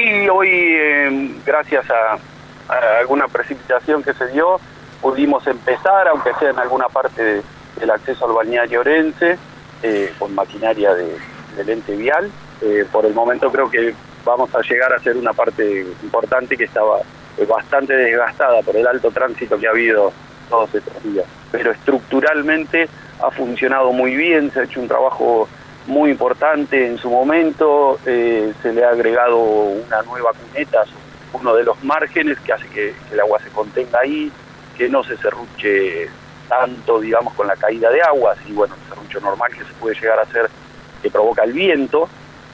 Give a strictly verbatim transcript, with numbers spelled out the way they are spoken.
Sí, hoy, eh, gracias a, a alguna precipitación que se dio, pudimos empezar, aunque sea en alguna parte de, del acceso al balneario Orense, eh, con maquinaria de, del ente vial. Eh, por el momento creo que vamos a llegar a ser una parte importante que estaba eh, bastante desgastada por el alto tránsito que ha habido todos estos días. Pero estructuralmente ha funcionado muy bien, se ha hecho un trabajo muy importante en su momento, eh, se le ha agregado una nueva cuneta sobre uno de los márgenes que hace que, que el agua se contenga ahí, que no se serruche tanto, digamos, con la caída de agua, así bueno, el serrucho normal que se puede llegar a hacer que provoca el viento.